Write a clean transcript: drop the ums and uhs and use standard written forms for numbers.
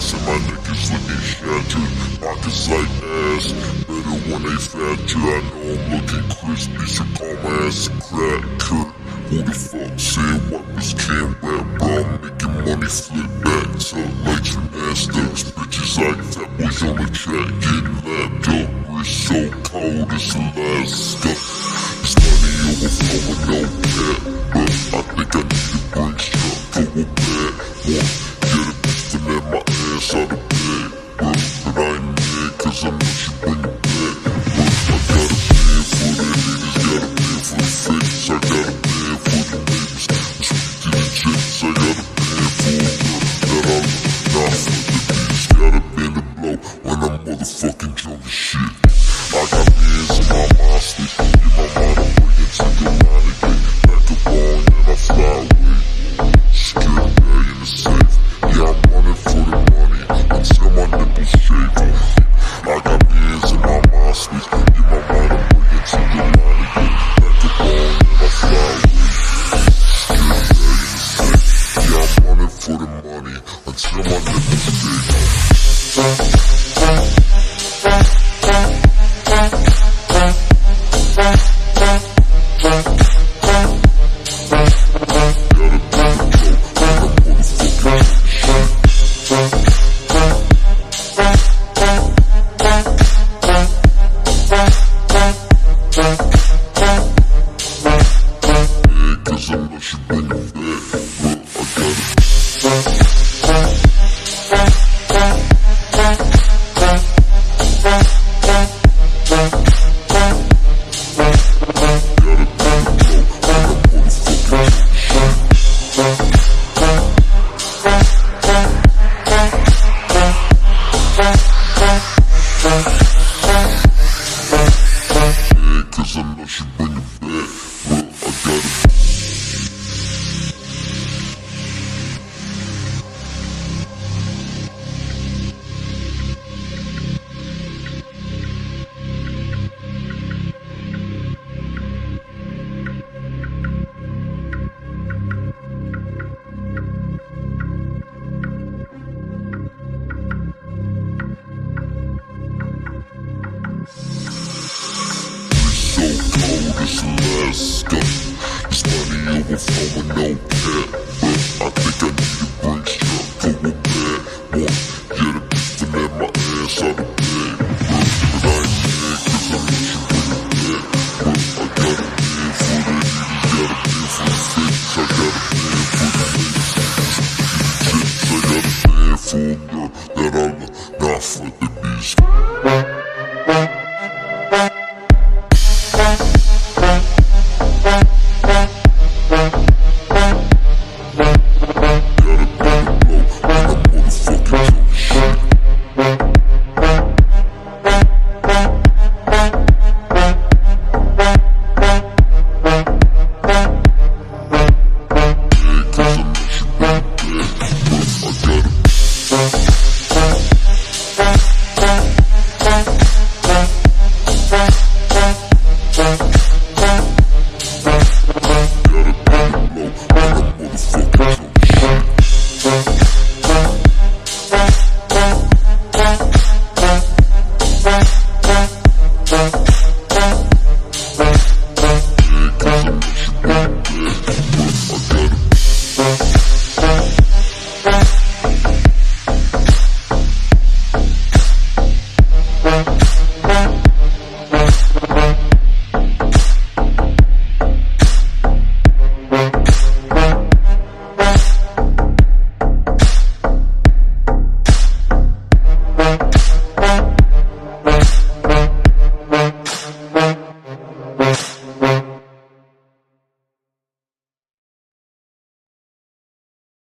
ass and my neck is looking shattered. Pockets like ass, better when they fatter. I know I'm looking crispy, so call my ass a cracker. Who the fuck said rappers can't rap, bro? I'm making money flip back to like gymnastics. Bitches like fat boys on the track, getting lapped up. Wrist so cold, it's Alaska. It's money overflowing, no cap, but I think I need a break shot. Go a bad one, get a bitch to let my ass out of bed. But I ain't mad, cause I know she bring it back. But I got a plan for the haters, got a plan for the fakes. I got a plan for the neighbors, I speak to the chicks. I got a plan for a girl that I love, not for the beats. Got a band to blow when I'm motherfucking drunk as shit. I got bands in my mind, sleep in my mind, I'm bringing to the line again. Back up on and I fly away. Secure bag in the safe, yeah I'm running for the money until my nipples shake. I got bands in my mind, sleep in my mind, I'm bringing to the line again. Back up on and I fly away. Secure bag in the safe, yeah I'm running for the money until my nipples shake. Cause I know she bring it back, well I got it. It's Alaska. It's money overflowing, no cap, but I think I need a break shot. Go a bad one, get a bitch to let my ass out of bed. But I ain't mad, cause I know she bring it back. But I got a plan for the haters, got a plan for the fakes. I got a plan for the ladies, chicks. I got a plan for a girl that I love, not for the beast.